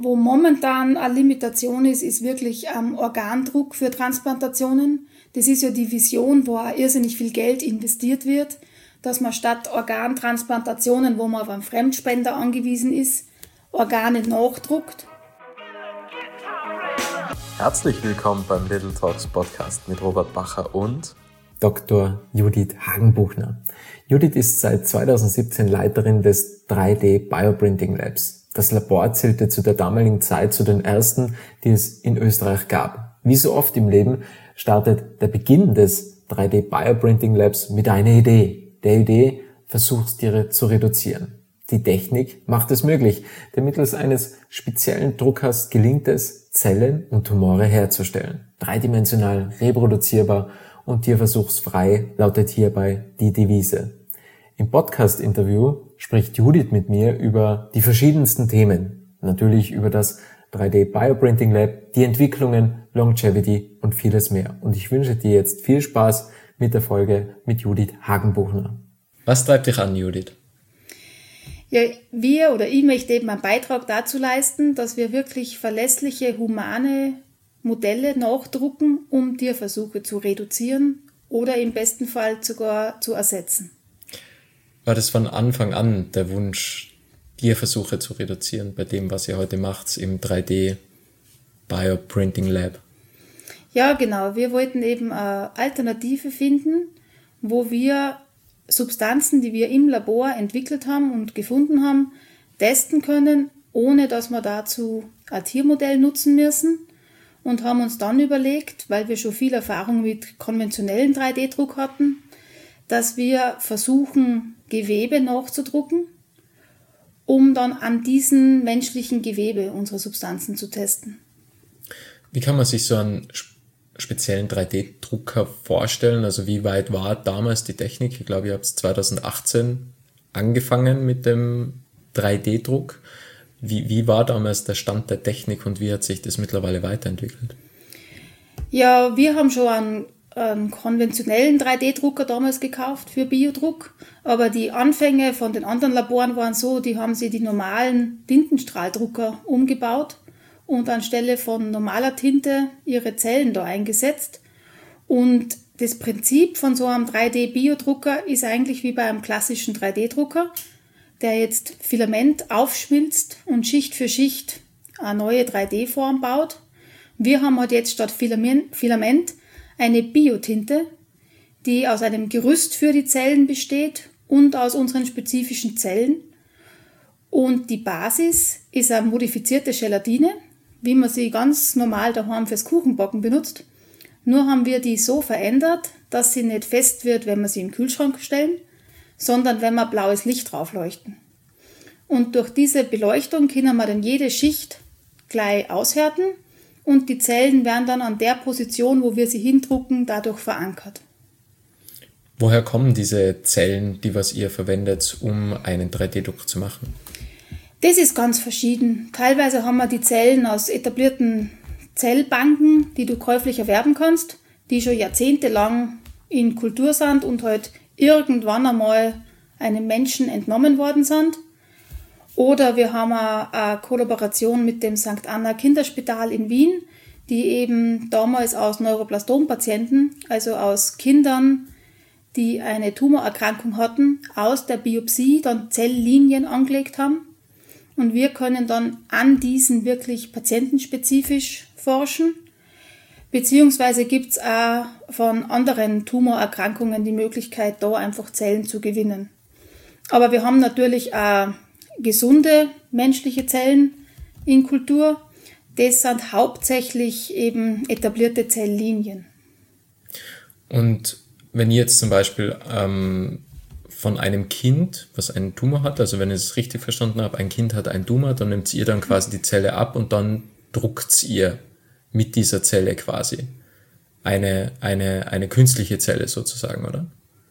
wo momentan eine Limitation ist wirklich Organdruck für Transplantationen. Das ist ja die Vision, wo auch irrsinnig viel Geld investiert wird, dass man statt Organtransplantationen, wo man auf einen Fremdspender angewiesen ist, Organe nachdruckt. Herzlich willkommen beim Little Talks Podcast mit Robert Bacher und Dr. Judith Hagenbuchner. Judith ist seit 2017 Leiterin des 3D Bioprinting Labs. Das Labor zählte zu der damaligen Zeit zu den ersten, die es in Österreich gab. Wie so oft im Leben startet der Beginn des 3D Bioprinting Labs mit einer Idee. Der Idee, Versuchstiere zu reduzieren. Die Technik macht es möglich, denn mittels eines speziellen Druckers gelingt es, Zellen und Tumore herzustellen. Dreidimensional, reproduzierbar und tierversuchsfrei lautet hierbei die Devise. Im Podcast-Interview spricht Judith mit mir über die verschiedensten Themen. Natürlich über das 3D Bioprinting Lab, die Entwicklungen, Longevity und vieles mehr. Und ich wünsche dir jetzt viel Spaß mit der Folge mit Judith Hagenbuchner. Was treibt dich an, Judith? Ja, ich möchte eben einen Beitrag dazu leisten, dass wir wirklich verlässliche, humane Modelle nachdrucken, um Tierversuche zu reduzieren oder im besten Fall sogar zu ersetzen. War das von Anfang an der Wunsch, Tierversuche zu reduzieren bei dem, was ihr heute macht im 3D Bioprinting Lab? Ja, genau. Wir wollten eben eine Alternative finden, wo wir Substanzen, die wir im Labor entwickelt haben und gefunden haben, testen können, ohne dass wir dazu ein Tiermodell nutzen müssen. Und haben uns dann überlegt, weil wir schon viel Erfahrung mit konventionellen 3D-Druck hatten, dass wir versuchen, Gewebe nachzudrucken, um dann an diesen menschlichen Gewebe unsere Substanzen zu testen. Wie kann man sich so einen speziellen 3D-Drucker vorstellen? Also wie weit war damals die Technik? Ich glaube, ihr habt 2018 angefangen mit dem 3D-Druck. Wie war damals der Stand der Technik und wie hat sich das mittlerweile weiterentwickelt? Ja, wir haben schon einen konventionellen 3D-Drucker damals gekauft für Biodruck, aber die Anfänge von den anderen Laboren waren so, die haben sie die normalen Tintenstrahldrucker umgebaut und anstelle von normaler Tinte ihre Zellen da eingesetzt. Und das Prinzip von so einem 3D-Biodrucker ist eigentlich wie bei einem klassischen 3D-Drucker, der jetzt Filament aufschmilzt und Schicht für Schicht eine neue 3D-Form baut. Wir haben halt jetzt statt Filament eine Biotinte, die aus einem Gerüst für die Zellen besteht und aus unseren spezifischen Zellen. Und die Basis ist eine modifizierte Gelatine, wie man sie ganz normal daheim fürs Kuchenbacken benutzt. Nur haben wir die so verändert, dass sie nicht fest wird, wenn wir sie in den Kühlschrank stellen, sondern wenn wir blaues Licht drauf leuchten. Und durch diese Beleuchtung können wir dann jede Schicht gleich aushärten und die Zellen werden dann an der Position, wo wir sie hindrucken, dadurch verankert. Woher kommen diese Zellen, die was ihr verwendet, um einen 3D-Druck zu machen? Das ist ganz verschieden. Teilweise haben wir die Zellen aus etablierten Zellbanken, die du käuflich erwerben kannst, die schon jahrzehntelang in Kultur sind und halt irgendwann einmal einem Menschen entnommen worden sind. Oder wir haben eine Kollaboration mit dem St. Anna Kinderspital in Wien, die eben damals aus Neuroblastom-Patienten, also aus Kindern, die eine Tumorerkrankung hatten, aus der Biopsie dann Zelllinien angelegt haben. Und wir können dann an diesen wirklich patientenspezifisch forschen. Beziehungsweise gibt es auch von anderen Tumorerkrankungen die Möglichkeit, da einfach Zellen zu gewinnen. Aber wir haben natürlich auch gesunde menschliche Zellen in Kultur. Das sind hauptsächlich eben etablierte Zelllinien. Und wenn ihr jetzt zum Beispiel von einem Kind, was einen Tumor hat, also wenn ich es richtig verstanden habe, ein Kind hat einen Tumor, dann nimmt ihr dann quasi die Zelle ab und dann druckt ihr mit dieser Zelle quasi eine künstliche Zelle sozusagen, oder?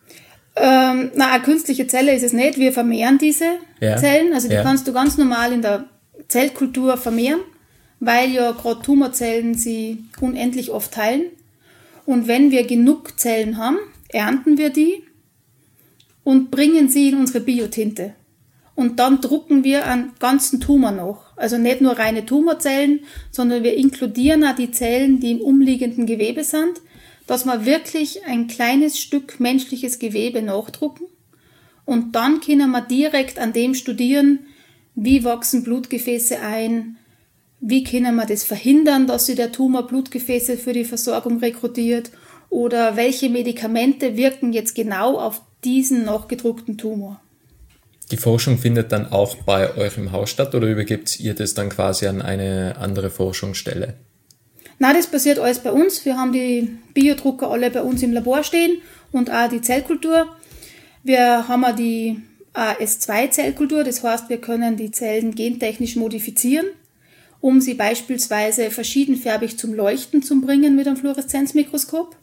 Eine künstliche Zelle ist es nicht. Wir vermehren diese Zellen. Also die kannst du ganz normal in der Zellkultur vermehren, weil ja gerade Tumorzellen sie unendlich oft teilen. Und wenn wir genug Zellen haben, ernten wir die und bringen sie in unsere Biotinte. Und dann drucken wir einen ganzen Tumor noch. Also nicht nur reine Tumorzellen, sondern wir inkludieren auch die Zellen, die im umliegenden Gewebe sind, dass wir wirklich ein kleines Stück menschliches Gewebe nachdrucken. Und dann können wir direkt an dem studieren, wie wachsen Blutgefäße ein, wie können wir das verhindern, dass sich der Tumor Blutgefäße für die Versorgung rekrutiert oder welche Medikamente wirken jetzt genau auf diesen nachgedruckten Tumor. Die Forschung findet dann auch bei euch im Haus statt oder übergebt ihr das dann quasi an eine andere Forschungsstelle? Nein, das passiert alles bei uns. Wir haben die Biodrucker alle bei uns im Labor stehen und auch die Zellkultur. Wir haben auch die AS2-Zellkultur, das heißt, wir können die Zellen gentechnisch modifizieren, um sie beispielsweise verschiedenfärbig zum Leuchten zu bringen mit einem Fluoreszenzmikroskop.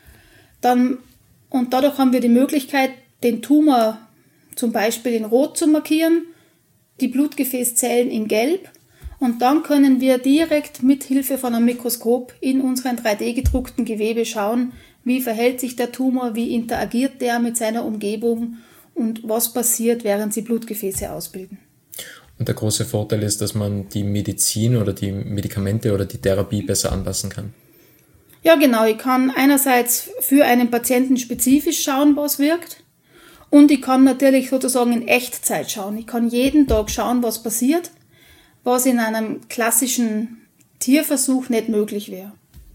Und dadurch haben wir die Möglichkeit, den Tumor zum Beispiel in Rot zu markieren, die Blutgefäßzellen in Gelb, und dann können wir direkt mit Hilfe von einem Mikroskop in unseren 3D-gedruckten Gewebe schauen, wie verhält sich der Tumor, wie interagiert der mit seiner Umgebung und was passiert, während sie Blutgefäße ausbilden. Und der große Vorteil ist, dass man die Medizin oder die Medikamente oder die Therapie besser anpassen kann. Ja, genau. Ich kann einerseits für einen Patienten spezifisch schauen, was wirkt. Und ich kann natürlich sozusagen in Echtzeit schauen. Ich kann jeden Tag schauen, was passiert, was in einem klassischen Tierversuch nicht möglich wäre.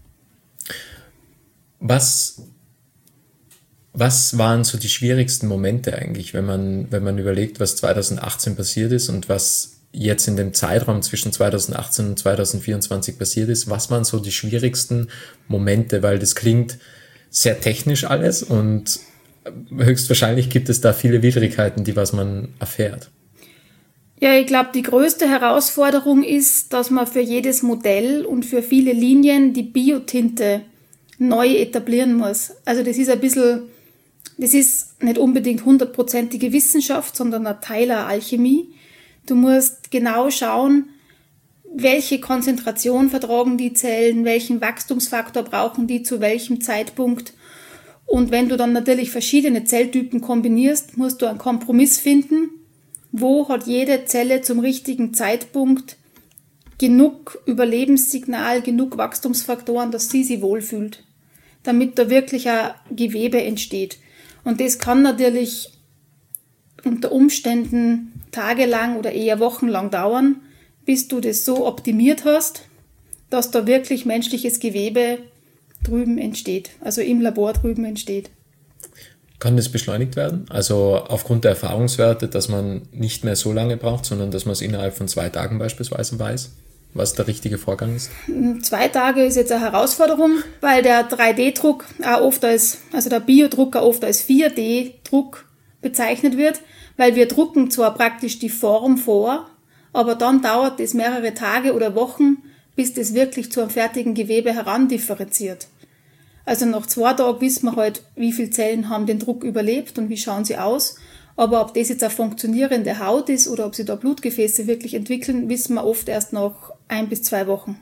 Was waren so die schwierigsten Momente eigentlich, wenn man überlegt, was 2018 passiert ist und was jetzt in dem Zeitraum zwischen 2018 und 2024 passiert ist? Was waren so die schwierigsten Momente? Weil das klingt sehr technisch alles und höchstwahrscheinlich gibt es da viele Widrigkeiten, was man erfährt. Ja, ich glaube, die größte Herausforderung ist, dass man für jedes Modell und für viele Linien die Biotinte neu etablieren muss. Also das ist nicht unbedingt 100%ige Wissenschaft, sondern ein Teil der Alchemie. Du musst genau schauen, welche Konzentration vertragen die Zellen, welchen Wachstumsfaktor brauchen die zu welchem Zeitpunkt. Und wenn du dann natürlich verschiedene Zelltypen kombinierst, musst du einen Kompromiss finden, wo hat jede Zelle zum richtigen Zeitpunkt genug Überlebenssignal, genug Wachstumsfaktoren, dass sie sich wohlfühlt, damit da wirklich ein Gewebe entsteht. Und das kann natürlich unter Umständen tagelang oder eher wochenlang dauern, bis du das so optimiert hast, dass da wirklich menschliches Gewebe drüben entsteht, also im Labor drüben entsteht. Kann das beschleunigt werden? Also aufgrund der Erfahrungswerte, dass man nicht mehr so lange braucht, sondern dass man es innerhalb von 2 Tagen beispielsweise weiß, was der richtige Vorgang ist? 2 Tage ist jetzt eine Herausforderung, weil der 3D-Druck auch oft der Biodrucker oft als 4D-Druck bezeichnet wird, weil wir drucken zwar praktisch die Form vor, aber dann dauert es mehrere Tage oder Wochen, bis das wirklich zu einem fertigen Gewebe herandifferenziert. Also nach 2 Tagen wissen wir halt, wie viele Zellen haben den Druck überlebt und wie schauen sie aus. Aber ob das jetzt eine funktionierende Haut ist oder ob sie da Blutgefäße wirklich entwickeln, wissen wir oft erst nach 1 bis 2 Wochen.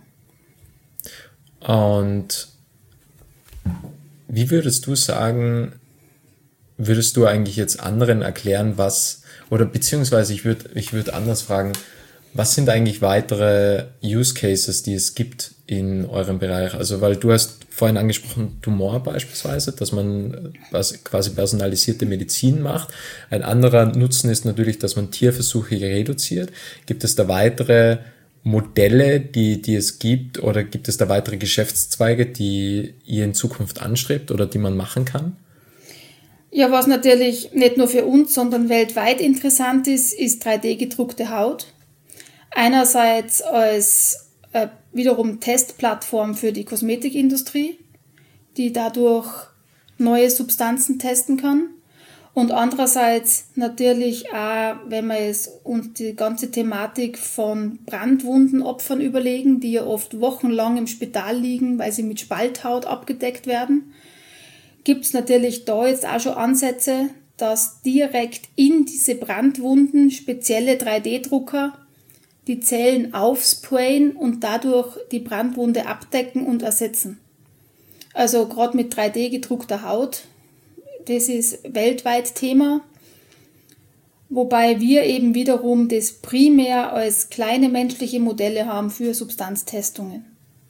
Und wie würdest du sagen, würdest du eigentlich jetzt anderen erklären, beziehungsweise ich würde anders fragen, was sind eigentlich weitere Use Cases, die es gibt in eurem Bereich? Also, weil du hast vorhin angesprochen, Tumor beispielsweise, dass man quasi personalisierte Medizin macht. Ein anderer Nutzen ist natürlich, dass man Tierversuche reduziert. Gibt es da weitere Modelle, die es gibt, oder gibt es da weitere Geschäftszweige, die ihr in Zukunft anstrebt oder die man machen kann? Ja, was natürlich nicht nur für uns, sondern weltweit interessant ist 3D-gedruckte Haut. Einerseits als wiederum Testplattform für die Kosmetikindustrie, die dadurch neue Substanzen testen kann. Und andererseits natürlich auch, wenn wir uns die ganze Thematik von Brandwundenopfern überlegen, die ja oft wochenlang im Spital liegen, weil sie mit Spalthaut abgedeckt werden, gibt es natürlich da jetzt auch schon Ansätze, dass direkt in diese Brandwunden spezielle 3D-Drucker die Zellen aufsprayen und dadurch die Brandwunde abdecken und ersetzen. Also gerade mit 3D gedruckter Haut, das ist weltweit Thema. wobei wir eben wiederum das primär als kleine menschliche Modelle haben für Substanztestungen.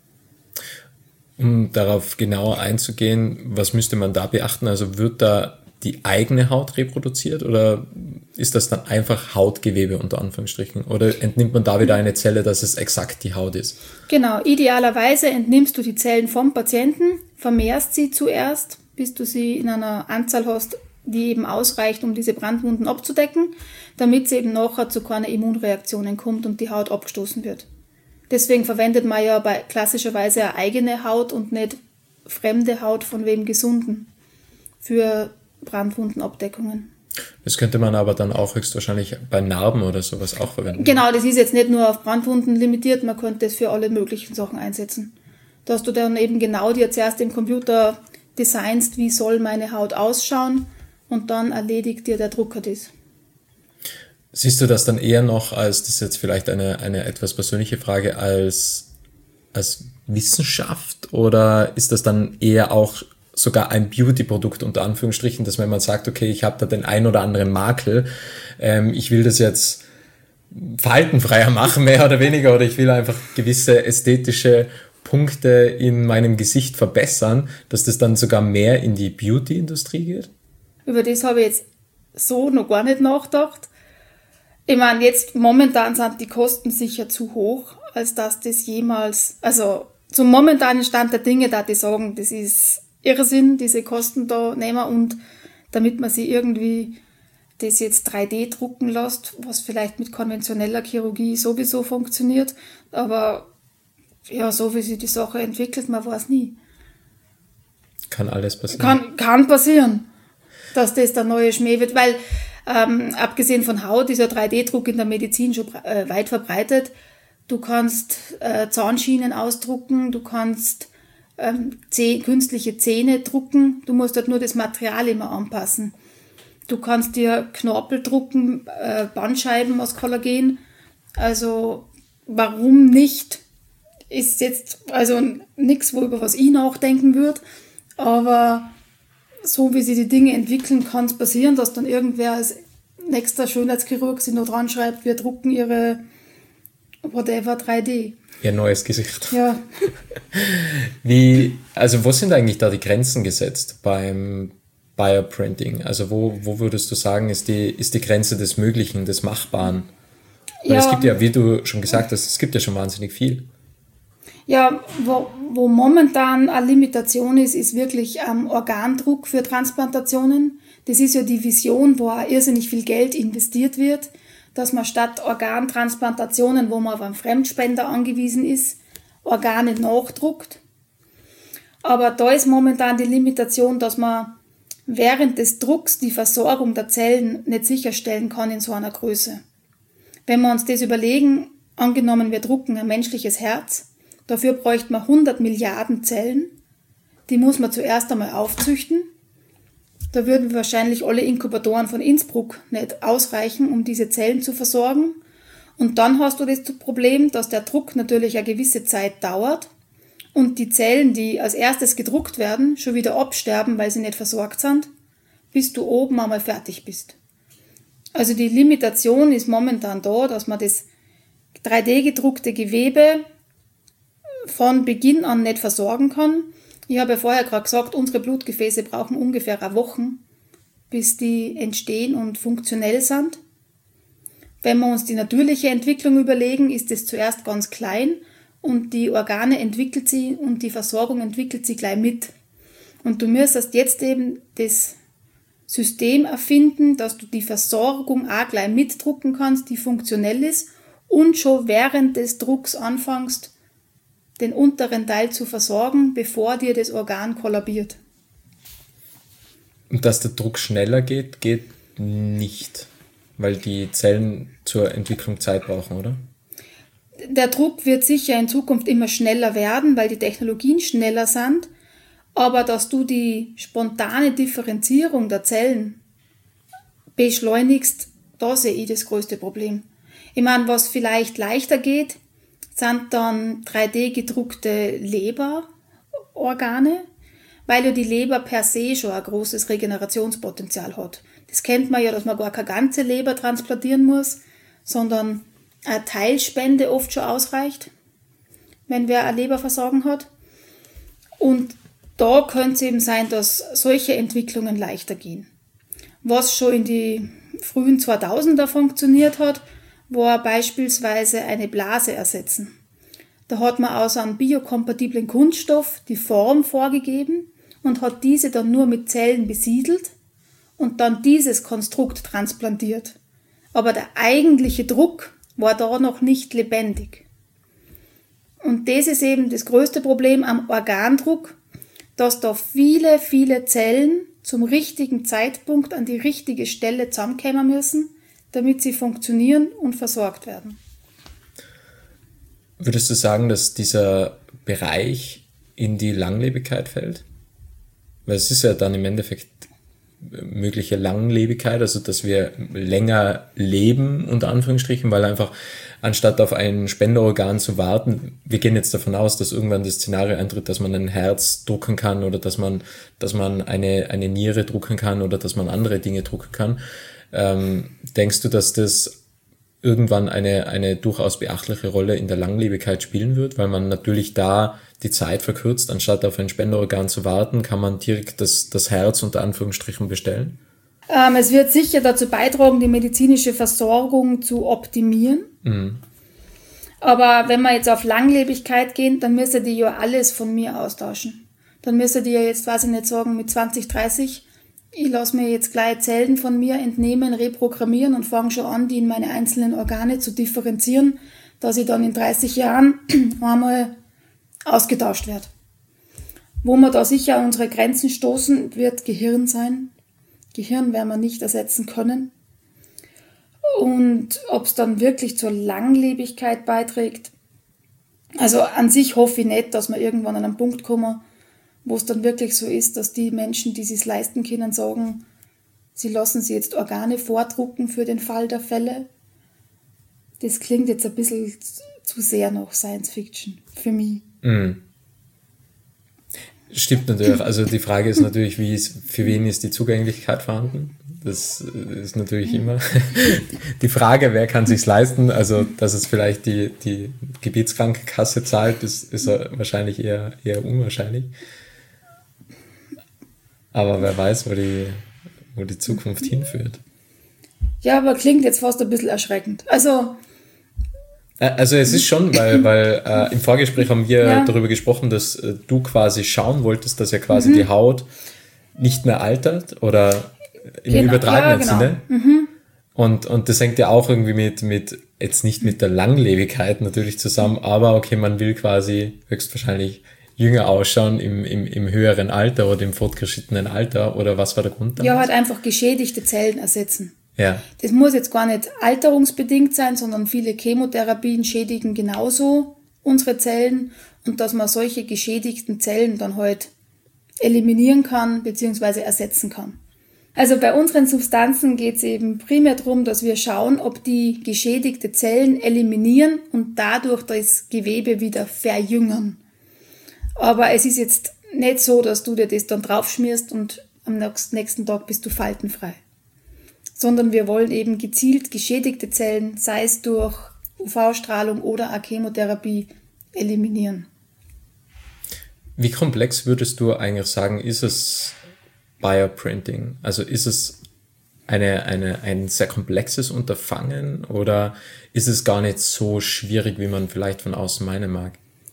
Um darauf genauer einzugehen, was müsste man da beachten? Also wird da die eigene Haut reproduziert oder ist das dann einfach Hautgewebe unter Anführungsstrichen? Oder entnimmt man da wieder eine Zelle, dass es exakt die Haut ist? Genau, idealerweise entnimmst du die Zellen vom Patienten, vermehrst sie zuerst, bis du sie in einer Anzahl hast, die eben ausreicht, um diese Brandwunden abzudecken, damit es eben nachher zu keiner Immunreaktionen kommt und die Haut abgestoßen wird. Deswegen verwendet man ja klassischerweise eine eigene Haut und nicht fremde Haut von wem Gesunden für Brandwundenabdeckungen. Das könnte man aber dann auch höchstwahrscheinlich bei Narben oder sowas auch verwenden. Genau, das ist jetzt nicht nur auf Brandwunden limitiert, man könnte es für alle möglichen Sachen einsetzen. Dass du dann eben genau dir zuerst im Computer designst, wie soll meine Haut ausschauen und dann erledigt dir der Drucker das. Siehst du das dann eher noch als, das ist jetzt vielleicht eine etwas persönliche Frage, als Wissenschaft oder ist das dann eher auch sogar ein Beauty-Produkt unter Anführungsstrichen, dass wenn man sagt, okay, ich habe da den ein oder anderen Makel, ich will das jetzt faltenfreier machen, mehr oder weniger, oder ich will einfach gewisse ästhetische Punkte in meinem Gesicht verbessern, dass das dann sogar mehr in die Beauty-Industrie geht? Über das habe ich jetzt so noch gar nicht nachgedacht. Ich meine, jetzt momentan sind die Kosten sicher zu hoch, als dass das jemals, also zum momentanen Stand der Dinge, da die sagen, das ist Irrsinn, diese Kosten da nehmen und damit man sie irgendwie das jetzt 3D drucken lässt, was vielleicht mit konventioneller Chirurgie sowieso funktioniert, aber ja, so wie sich die Sache entwickelt, man weiß nie. Kann alles passieren. Kann passieren, dass das der neue Schmäh wird, weil abgesehen von Haut ist ja 3D-Druck in der Medizin schon weit verbreitet. Du kannst Zahnschienen ausdrucken, du kannst künstliche Zähne drucken, du musst halt nur das Material immer anpassen. Du kannst dir Knorpel drucken, Bandscheiben aus Kollagen. Also warum nicht? Ist jetzt also nichts, über was ich nachdenken würde, aber so wie sich die Dinge entwickeln, kann es passieren, dass dann irgendwer als nächster Schönheitschirurg sich noch dran schreibt, wir drucken ihre whatever 3D. Ihr neues Gesicht. Ja. Also wo sind eigentlich da die Grenzen gesetzt beim Bioprinting? Also wo würdest du sagen, ist die Grenze des Möglichen, des Machbaren? Weil es gibt ja, wie du schon gesagt hast, es gibt ja schon wahnsinnig viel. Ja, wo momentan eine Limitation ist wirklich Organdruck für Transplantationen. Das ist ja die Vision, wo auch irrsinnig viel Geld investiert wird, dass man statt Organtransplantationen, wo man auf einen Fremdspender angewiesen ist, Organe nachdruckt. Aber da ist momentan die Limitation, dass man während des Drucks die Versorgung der Zellen nicht sicherstellen kann in so einer Größe. Wenn wir uns das überlegen, angenommen wir drucken ein menschliches Herz, dafür bräuchte man 100 Milliarden Zellen. Die muss man zuerst einmal aufzüchten. Da würden wahrscheinlich alle Inkubatoren von Innsbruck nicht ausreichen, um diese Zellen zu versorgen. Und dann hast du das Problem, dass der Druck natürlich eine gewisse Zeit dauert und die Zellen, die als erstes gedruckt werden, schon wieder absterben, weil sie nicht versorgt sind, bis du oben einmal fertig bist. Also die Limitation ist momentan da, dass man das 3D-gedruckte Gewebe von Beginn an nicht versorgen kann. Ich habe ja vorher gerade gesagt, unsere Blutgefäße brauchen ungefähr eine Woche, bis die entstehen und funktionell sind. Wenn wir uns die natürliche Entwicklung überlegen, ist es zuerst ganz klein und die Organe entwickelt sie und die Versorgung entwickelt sie gleich mit. Und du müsstest jetzt eben das System erfinden, dass du die Versorgung auch gleich mitdrucken kannst, die funktionell ist und schon während des Drucks anfängst, den unteren Teil zu versorgen, bevor dir das Organ kollabiert. Und dass der Druck schneller geht nicht, weil die Zellen zur Entwicklung Zeit brauchen, oder? Der Druck wird sicher in Zukunft immer schneller werden, weil die Technologien schneller sind, aber dass du die spontane Differenzierung der Zellen beschleunigst, da sehe ich das größte Problem. Ich meine, was vielleicht leichter geht, sind dann 3D gedruckte Leberorgane, weil ja die Leber per se schon ein großes Regenerationspotenzial hat. Das kennt man ja, dass man gar keine ganze Leber transplantieren muss, sondern eine Teilspende oft schon ausreicht, wenn wer ein Leberversagen hat. Und da könnte es eben sein, dass solche Entwicklungen leichter gehen. Was schon in die frühen 2000er funktioniert hat, war beispielsweise eine Blase ersetzen. Da hat man aus einem biokompatiblen Kunststoff die Form vorgegeben und hat diese dann nur mit Zellen besiedelt und dann dieses Konstrukt transplantiert. Aber der eigentliche Druck war da noch nicht lebendig. Und das ist eben das größte Problem am Organdruck, dass da viele, viele Zellen zum richtigen Zeitpunkt an die richtige Stelle zusammenkommen müssen, damit sie funktionieren und versorgt werden. Würdest du sagen, dass dieser Bereich in die Langlebigkeit fällt? Weil es ist ja dann im Endeffekt mögliche Langlebigkeit, also dass wir länger leben, unter Anführungsstrichen, weil einfach anstatt auf ein Spenderorgan zu warten, wir gehen jetzt davon aus, dass irgendwann das Szenario eintritt, dass man ein Herz drucken kann oder dass man eine Niere drucken kann oder dass man andere Dinge drucken kann. Denkst du, dass das irgendwann eine durchaus beachtliche Rolle in der Langlebigkeit spielen wird, weil man natürlich da die Zeit verkürzt, anstatt auf ein Spenderorgan zu warten, kann man direkt das Herz unter Anführungsstrichen bestellen? Es wird sicher dazu beitragen, die medizinische Versorgung zu optimieren. Mhm. Aber wenn wir jetzt auf Langlebigkeit gehen, dann müsste die ja alles von mir austauschen. Dann müsste die ja jetzt, weiß ich nicht, sagen, mit 20, 30, ich lasse mir jetzt gleich Zellen von mir entnehmen, reprogrammieren und fange schon an, die in meine einzelnen Organe zu differenzieren, dass ich dann in 30 Jahren einmal ausgetauscht werde. Wo wir da sicher an unsere Grenzen stoßen, wird Gehirn sein. Gehirn werden wir nicht ersetzen können. Und ob es dann wirklich zur Langlebigkeit beiträgt, also an sich hoffe ich nicht, dass wir irgendwann an einen Punkt kommen, wo es dann wirklich so ist, dass die Menschen, die es leisten können, sagen, sie lassen sich jetzt Organe vordrucken für den Fall der Fälle. Das klingt jetzt ein bisschen zu sehr nach Science Fiction für mich. Mhm. Stimmt natürlich. Also die Frage ist natürlich, für wen ist die Zugänglichkeit vorhanden? Das ist natürlich immer die Frage, wer kann sich's leisten? Also, dass es vielleicht die Gebietskrankenkasse zahlt, ist wahrscheinlich eher unwahrscheinlich. Aber wer weiß, wo die Zukunft hinführt. Ja, aber klingt jetzt fast ein bisschen erschreckend. Also es ist schon, weil im Vorgespräch haben wir darüber gesprochen, dass du quasi schauen wolltest, dass ja quasi die Haut nicht mehr altert oder im übertragenen Sinne. Mhm. Und das hängt ja auch irgendwie mit jetzt nicht mit der Langlebigkeit natürlich zusammen, aber okay, man will quasi höchstwahrscheinlich jünger ausschauen im höheren Alter oder im fortgeschrittenen Alter, oder was war der Grund damals? Ja, halt einfach geschädigte Zellen ersetzen. Ja. Das muss jetzt gar nicht alterungsbedingt sein, sondern viele Chemotherapien schädigen genauso unsere Zellen, und dass man solche geschädigten Zellen dann halt eliminieren kann bzw. ersetzen kann. Also bei unseren Substanzen geht es eben primär darum, dass wir schauen, ob die geschädigte Zellen eliminieren und dadurch das Gewebe wieder verjüngern. Aber es ist jetzt nicht so, dass du dir das dann draufschmierst und am nächsten Tag bist du faltenfrei. Sondern wir wollen eben gezielt geschädigte Zellen, sei es durch UV-Strahlung oder auch Chemotherapie, eliminieren. Wie komplex würdest du eigentlich sagen, ist es Bioprinting? Also ist es ein sehr komplexes Unterfangen oder ist es gar nicht so schwierig, wie man vielleicht von außen meinen mag?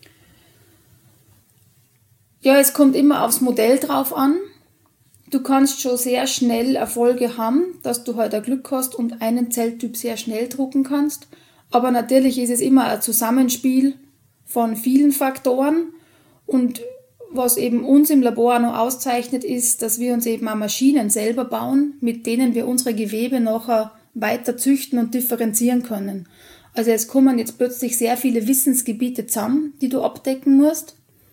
Ja, es kommt immer aufs Modell drauf an. Du kannst schon sehr schnell Erfolge haben, dass du halt ein Glück hast und einen Zelltyp sehr schnell drucken kannst. Aber natürlich ist es immer ein Zusammenspiel von vielen Faktoren. Und was eben uns im Labor noch auszeichnet, ist, dass wir uns eben auch Maschinen selber bauen, mit denen wir unsere Gewebe nachher weiter züchten und differenzieren können. Also es kommen jetzt plötzlich sehr viele Wissensgebiete zusammen, die du abdecken musst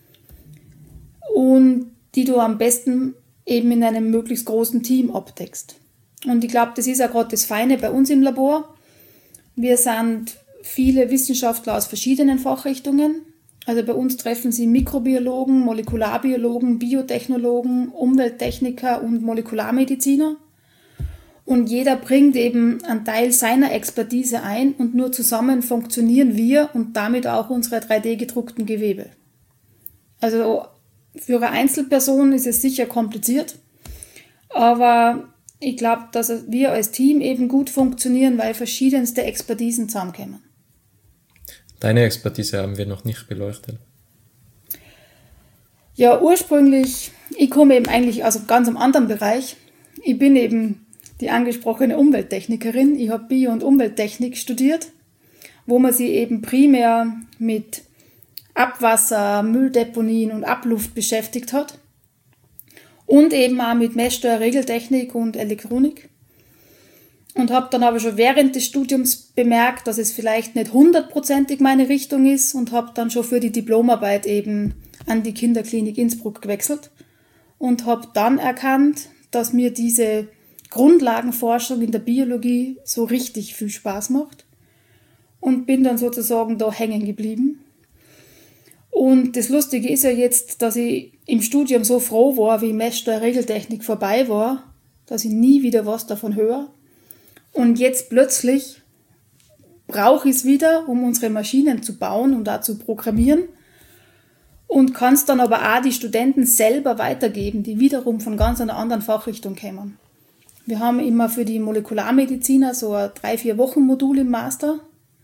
und die du am besten eben in einem möglichst großen Team abdeckst. Und ich glaube, das ist auch gerade das Feine bei uns im Labor. Wir sind viele Wissenschaftler aus verschiedenen Fachrichtungen Also bei uns treffen Sie Mikrobiologen, Molekularbiologen, Biotechnologen, Umwelttechniker und Molekularmediziner. Und jeder bringt eben einen Teil seiner Expertise ein und nur zusammen funktionieren wir und damit auch unsere 3D-gedruckten Gewebe. Also für eine Einzelperson ist es sicher kompliziert, aber ich glaube, dass wir als Team eben gut funktionieren, weil verschiedenste Expertisen zusammenkommen. Deine Expertise haben wir noch nicht beleuchtet. Ja, ursprünglich, ich komme eben eigentlich aus einem ganz anderen Bereich. Ich bin eben die angesprochene Umwelttechnikerin. Ich habe Bio- und Umwelttechnik studiert, wo man sich eben primär mit Abwasser, Mülldeponien und Abluft beschäftigt hat. Und eben auch mit Messsteuer, Regeltechnik und Elektronik. Und habe dann aber schon während des Studiums bemerkt, dass es vielleicht nicht 100%ig meine Richtung ist und habe dann schon für die Diplomarbeit eben an die Kinderklinik Innsbruck gewechselt und habe dann erkannt, dass mir diese Grundlagenforschung in der Biologie so richtig viel Spaß macht und bin dann sozusagen da hängen geblieben. Und das Lustige ist ja jetzt, dass ich im Studium so froh war, wie Messsteuer Regeltechnik vorbei war, dass ich nie wieder was davon höre. Und jetzt plötzlich brauche ich es wieder, um unsere Maschinen zu bauen und da zu programmieren. Und kann es dann aber auch die Studenten selber weitergeben, die wiederum von ganz einer anderen Fachrichtung kommen. Wir haben immer für die Molekularmediziner so ein 3-4 Wochen Modul im Master.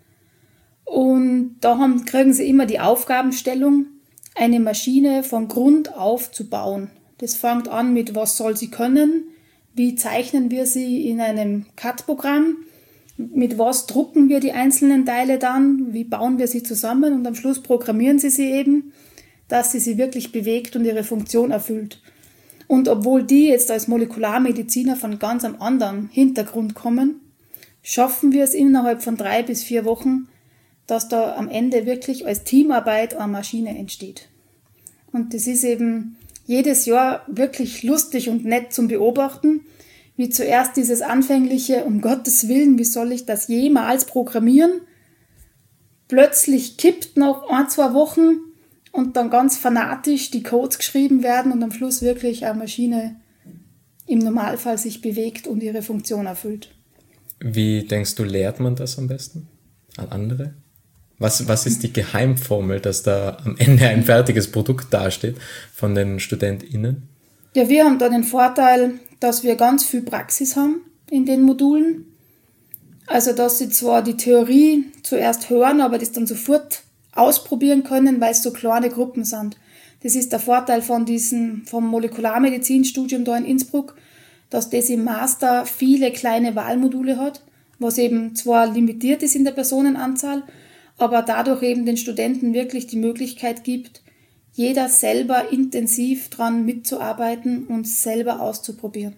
Und da kriegen sie immer die Aufgabenstellung, eine Maschine von Grund auf zu bauen. Das fängt an mit, was soll sie können, wie zeichnen wir sie in einem CAD-Programm, mit was drucken wir die einzelnen Teile dann, wie bauen wir sie zusammen und am Schluss programmieren sie eben, dass sie wirklich bewegt und ihre Funktion erfüllt. Und obwohl die jetzt als Molekularmediziner von ganz einem anderen Hintergrund kommen, schaffen wir es innerhalb von 3 bis 4 Wochen, dass da am Ende wirklich als Teamarbeit eine Maschine entsteht. Und das ist eben jedes Jahr wirklich lustig und nett zum Beobachten, wie zuerst dieses anfängliche, um Gottes Willen, wie soll ich das jemals programmieren? Plötzlich kippt nach 1-2 Wochen und dann ganz fanatisch die Codes geschrieben werden und am Schluss wirklich eine Maschine im Normalfall sich bewegt und ihre Funktion erfüllt. Wie denkst du, lehrt man das am besten an andere? Was ist die Geheimformel, dass da am Ende ein fertiges Produkt dasteht von den StudentInnen? Ja, wir haben da den Vorteil, dass wir ganz viel Praxis haben in den Modulen. Also, dass sie zwar die Theorie zuerst hören, aber das dann sofort ausprobieren können, weil es so kleine Gruppen sind. Das ist der Vorteil vom Molekularmedizinstudium da in Innsbruck, dass das im Master viele kleine Wahlmodule hat, was eben zwar limitiert ist in der Personenanzahl, aber dadurch eben den Studenten wirklich die Möglichkeit gibt, jeder selber intensiv dran mitzuarbeiten und selber auszuprobieren.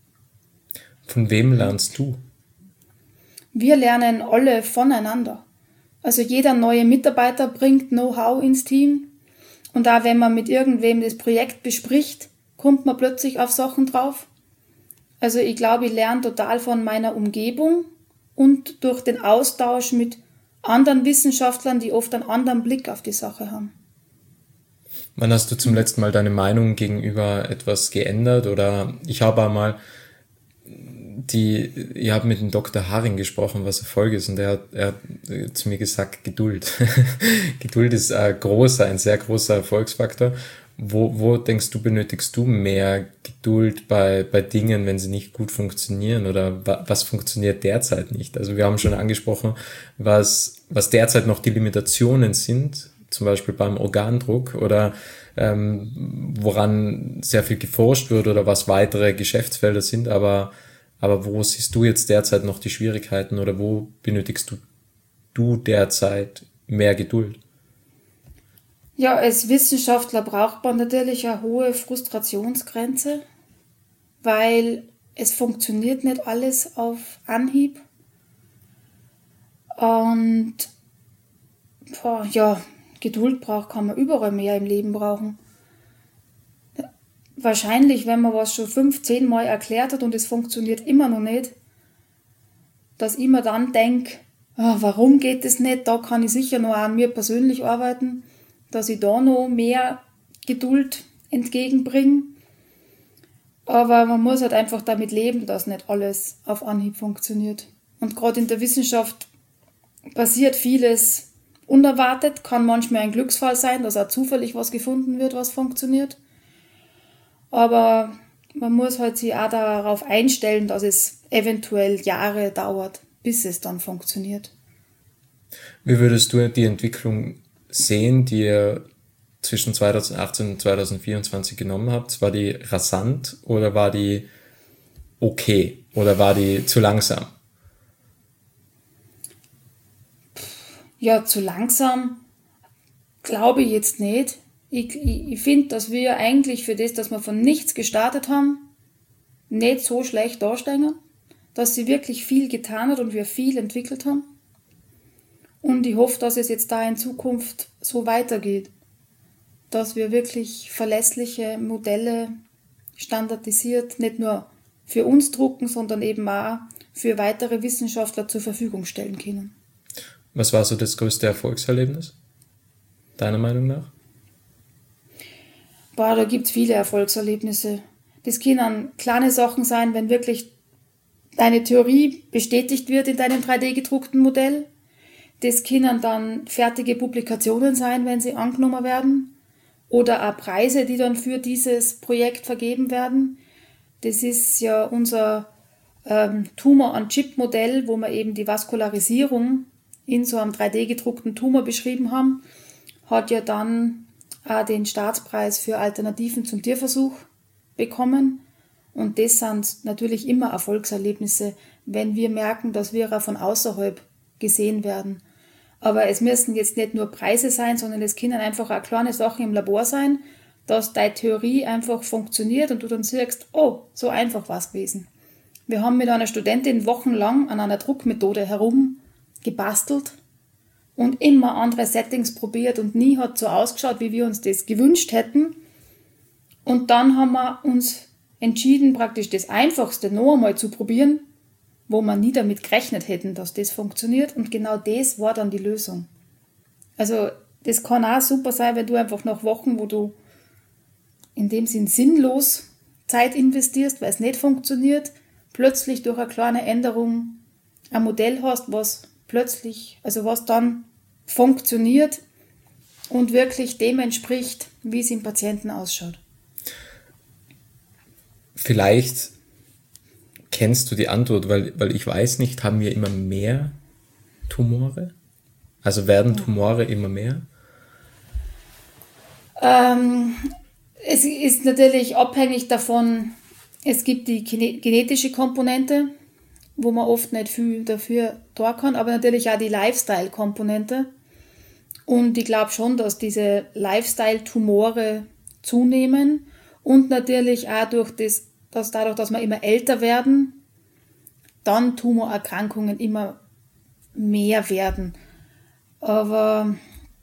Von wem lernst du? Wir lernen alle voneinander. Also jeder neue Mitarbeiter bringt Know-how ins Team und auch wenn man mit irgendwem das Projekt bespricht, kommt man plötzlich auf Sachen drauf. Also ich glaube, ich lerne total von meiner Umgebung und durch den Austausch mit anderen Wissenschaftlern, die oft einen anderen Blick auf die Sache haben. Wann hast du zum letzten Mal deine Meinung gegenüber etwas geändert? Oder ich habe einmal ich habe mit dem Dr. Haring gesprochen, was Erfolg ist, und er hat zu mir gesagt, Geduld. Geduld ist ein sehr großer Erfolgsfaktor. Wo denkst du, benötigst du mehr Geduld bei Dingen, wenn sie nicht gut funktionieren, oder was funktioniert derzeit nicht? Also wir haben schon angesprochen, was derzeit noch die Limitationen sind, zum Beispiel beim Organdruck, oder woran sehr viel geforscht wird oder was weitere Geschäftsfelder sind, aber wo siehst du jetzt derzeit noch die Schwierigkeiten oder wo benötigst du derzeit mehr Geduld? Ja, als Wissenschaftler braucht man natürlich eine hohe Frustrationsgrenze, weil es funktioniert nicht alles auf Anhieb. Und Geduld kann man überall mehr im Leben brauchen. Wahrscheinlich, wenn man was schon 5-10 Mal erklärt hat und es funktioniert immer noch nicht, dass ich mir dann denke, warum geht es nicht, da kann ich sicher noch an mir persönlich arbeiten. dass ich da noch mehr Geduld entgegenbringe. Aber man muss halt einfach damit leben, dass nicht alles auf Anhieb funktioniert. Und gerade in der Wissenschaft passiert vieles unerwartet, kann manchmal ein Glücksfall sein, dass auch zufällig was gefunden wird, was funktioniert. Aber man muss halt sich auch darauf einstellen, dass es eventuell Jahre dauert, bis es dann funktioniert. Wie würdest du die Entwicklung sehen, die ihr zwischen 2018 und 2024 genommen habt? War die rasant oder war die okay oder war die zu langsam? Ja, zu langsam glaube ich jetzt nicht. Ich finde, dass wir eigentlich für das, dass wir von nichts gestartet haben, nicht so schlecht dastehen, dass sie wirklich viel getan hat und wir viel entwickelt haben. Und ich hoffe, dass es jetzt da in Zukunft so weitergeht, dass wir wirklich verlässliche Modelle standardisiert nicht nur für uns drucken, sondern eben auch für weitere Wissenschaftler zur Verfügung stellen können. Was war so das größte Erfolgserlebnis, deiner Meinung nach? Da gibt es viele Erfolgserlebnisse. Das können kleine Sachen sein, wenn wirklich deine Theorie bestätigt wird in deinem 3D-gedruckten Modell. Das können dann fertige Publikationen sein, wenn sie angenommen werden. Oder auch Preise, die dann für dieses Projekt vergeben werden. Das ist ja unser Tumor-on-Chip-Modell, wo wir eben die Vaskularisierung in so einem 3D-gedruckten Tumor beschrieben haben, hat ja dann auch den Staatspreis für Alternativen zum Tierversuch bekommen. Und das sind natürlich immer Erfolgserlebnisse, wenn wir merken, dass wir auch von außerhalb gesehen werden. Aber es müssen jetzt nicht nur Preise sein, sondern es können einfach auch kleine Sachen im Labor sein, dass deine Theorie einfach funktioniert und du dann siehst, oh, so einfach war es gewesen. Wir haben mit einer Studentin wochenlang an einer Druckmethode herumgebastelt und immer andere Settings probiert und nie hat so ausgeschaut, wie wir uns das gewünscht hätten. Und dann haben wir uns entschieden, praktisch das Einfachste noch einmal zu probieren, wo wir nie damit gerechnet hätten, dass das funktioniert. Und genau das war dann die Lösung. Also das kann auch super sein, wenn du einfach nach Wochen, wo du in dem Sinn sinnlos Zeit investierst, weil es nicht funktioniert, plötzlich durch eine kleine Änderung ein Modell hast, was plötzlich, also was dann funktioniert und wirklich dem entspricht, wie es im Patienten ausschaut. Vielleicht kennst du die Antwort, weil ich weiß nicht, haben wir immer mehr Tumore? Also werden Tumore immer mehr? Es ist natürlich abhängig davon, es gibt die genetische Komponente, wo man oft nicht viel dafür tun kann, aber natürlich auch die Lifestyle-Komponente. Und ich glaube schon, dass diese Lifestyle-Tumore zunehmen und natürlich auch dadurch, dass wir immer älter werden, dann Tumorerkrankungen immer mehr werden. Aber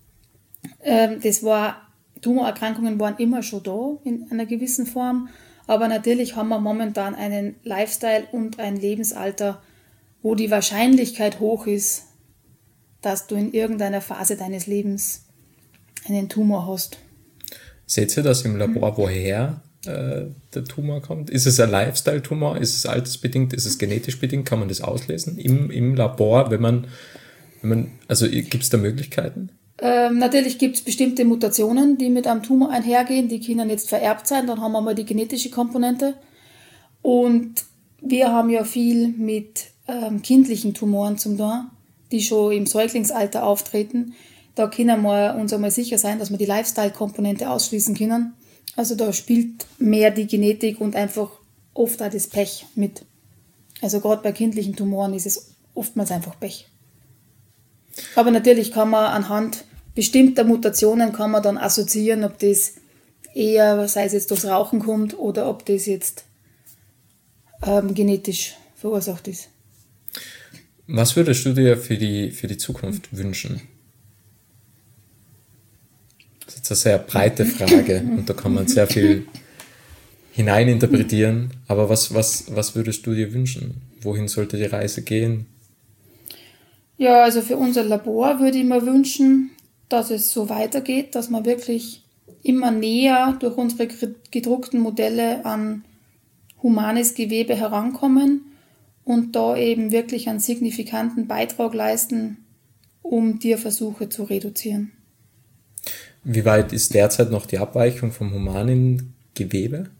Tumorerkrankungen waren immer schon da in einer gewissen Form. Aber natürlich haben wir momentan einen Lifestyle und ein Lebensalter, wo die Wahrscheinlichkeit hoch ist, dass du in irgendeiner Phase deines Lebens einen Tumor hast. Seht ihr das im Labor, woher der Tumor kommt? Ist es ein Lifestyle-Tumor? Ist es altersbedingt? Ist es genetisch bedingt? Kann man das auslesen im Labor, wenn man also gibt es da Möglichkeiten? Natürlich gibt es bestimmte Mutationen, die mit einem Tumor einhergehen, die können jetzt vererbt sein, dann haben wir mal die genetische Komponente. Und wir haben ja viel mit kindlichen Tumoren zum tun, die schon im Säuglingsalter auftreten. Da können wir uns einmal sicher sein, dass wir die Lifestyle-Komponente ausschließen können. Also da spielt mehr die Genetik und einfach oft auch das Pech mit. Also gerade bei kindlichen Tumoren ist es oftmals einfach Pech. Aber natürlich kann man anhand bestimmter Mutationen kann man dann assoziieren, ob das eher, sei es jetzt durchs Rauchen kommt oder ob das jetzt genetisch verursacht ist. Was würdest du dir für die Zukunft wünschen? Das ist eine sehr breite Frage und da kann man sehr viel hineininterpretieren. Aber was würdest du dir wünschen? Wohin sollte die Reise gehen? Ja, also für unser Labor würde ich mir wünschen, dass es so weitergeht, dass wir wirklich immer näher durch unsere gedruckten Modelle an humanes Gewebe herankommen und da eben wirklich einen signifikanten Beitrag leisten, um Tierversuche zu reduzieren. Wie weit ist derzeit noch die Abweichung vom humanen Gewebe?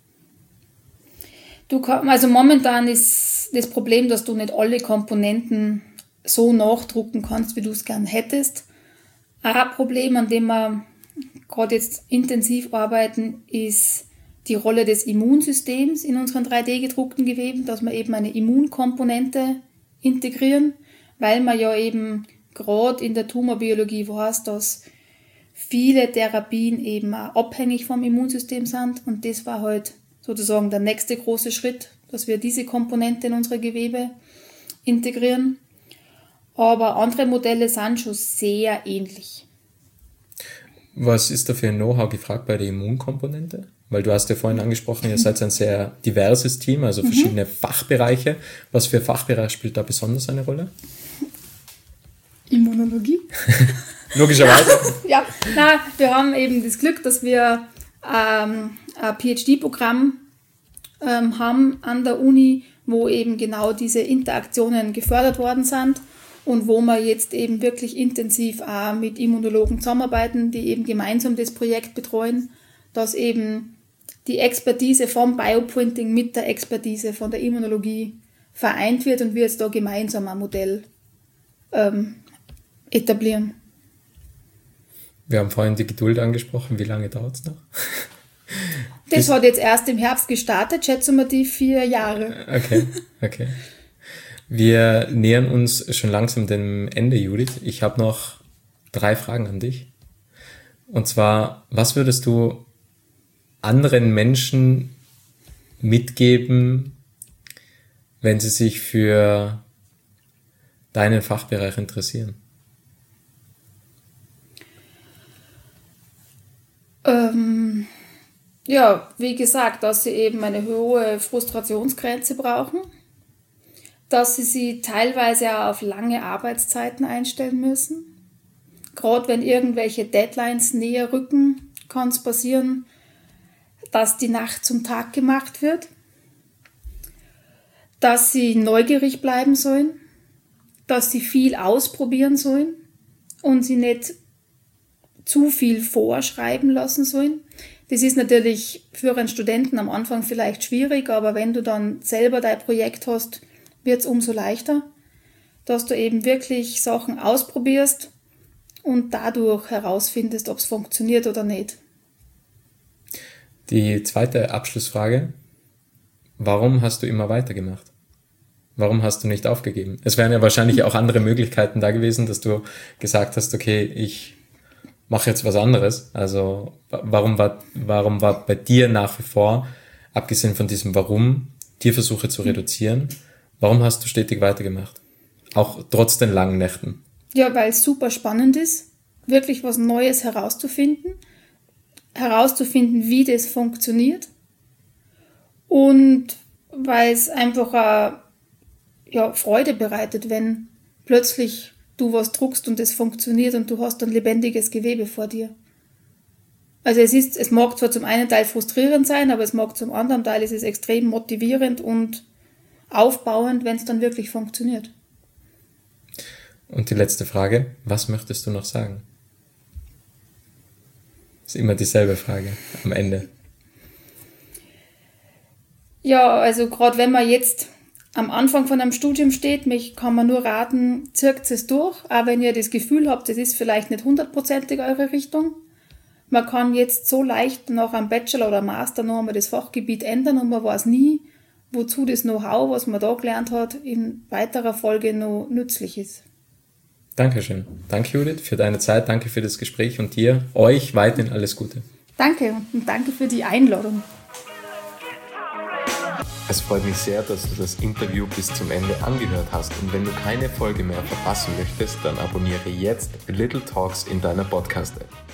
Also momentan ist das Problem, dass du nicht alle Komponenten so nachdrucken kannst, wie du es gern hättest. Ein Problem, an dem wir gerade jetzt intensiv arbeiten, ist die Rolle des Immunsystems in unseren 3D-gedruckten Geweben, dass wir eben eine Immunkomponente integrieren, weil man ja eben gerade in der Tumorbiologie weiß, dass viele Therapien eben auch abhängig vom Immunsystem sind und das war halt sozusagen der nächste große Schritt, dass wir diese Komponente in unsere Gewebe integrieren. Aber andere Modelle sind schon sehr ähnlich. Was ist da für ein Know-how gefragt bei der Immunkomponente? Weil du hast ja vorhin angesprochen, ihr seid ein sehr diverses Team, also verschiedene Fachbereiche. Was für Fachbereich spielt da besonders eine Rolle? Immunologie. Logischerweise. Ja, wir haben eben das Glück, dass wir ein PhD-Programm haben an der Uni, wo eben genau diese Interaktionen gefördert worden sind und wo wir jetzt eben wirklich intensiv auch mit Immunologen zusammenarbeiten, die eben gemeinsam das Projekt betreuen, dass eben die Expertise vom Bioprinting mit der Expertise von der Immunologie vereint wird und wir jetzt da gemeinsam ein Modell etablieren. Wir haben vorhin die Geduld angesprochen. Wie lange dauert es noch? Das hat jetzt erst im Herbst gestartet, schätzen wir die 4 Jahre. Okay. Wir nähern uns schon langsam dem Ende, Judith. Ich habe noch 3 Fragen an dich. Und zwar, was würdest du anderen Menschen mitgeben, wenn sie sich für deinen Fachbereich interessieren? Ja, wie gesagt, dass sie eben eine hohe Frustrationsgrenze brauchen, dass sie teilweise auch auf lange Arbeitszeiten einstellen müssen. Gerade wenn irgendwelche Deadlines näher rücken, kann es passieren, dass die Nacht zum Tag gemacht wird, dass sie neugierig bleiben sollen, dass sie viel ausprobieren sollen und sie nicht zu viel vorschreiben lassen sollen. Das ist natürlich für einen Studenten am Anfang vielleicht schwierig, aber wenn du dann selber dein Projekt hast, wird es umso leichter, dass du eben wirklich Sachen ausprobierst und dadurch herausfindest, ob es funktioniert oder nicht. Die zweite Abschlussfrage: Warum hast du immer weitergemacht? Warum hast du nicht aufgegeben? Es wären ja wahrscheinlich auch andere Möglichkeiten da gewesen, dass du gesagt hast, okay, ich mache jetzt was anderes. Also warum war bei dir nach wie vor, abgesehen von diesem Warum, Tierversuche zu reduzieren, warum hast du stetig weitergemacht? Auch trotz den langen Nächten. Ja, weil es super spannend ist, wirklich was Neues herauszufinden, wie das funktioniert und weil es einfach Freude bereitet, wenn plötzlich du was druckst und es funktioniert und du hast ein lebendiges Gewebe vor dir. Also es mag zwar zum einen Teil frustrierend sein, aber es mag zum anderen Teil ist es extrem motivierend und aufbauend, wenn es dann wirklich funktioniert. Und die letzte Frage: Was möchtest du noch sagen? Ist immer dieselbe Frage am Ende. Ja, also gerade wenn man jetzt am Anfang von einem Studium steht, mich kann man nur raten, zirkt es durch, auch wenn ihr das Gefühl habt, das ist vielleicht nicht 100%ig eure Richtung. Man kann jetzt so leicht nach einem Bachelor oder Master noch einmal das Fachgebiet ändern und man weiß nie, wozu das Know-how, was man da gelernt hat, in weiterer Folge noch nützlich ist. Dankeschön. Danke, Judith, für deine Zeit, danke für das Gespräch und euch weiterhin alles Gute. Danke und danke für die Einladung. Es freut mich sehr, dass du das Interview bis zum Ende angehört hast und wenn du keine Folge mehr verpassen möchtest, dann abonniere jetzt Little Talks in deiner Podcast-App.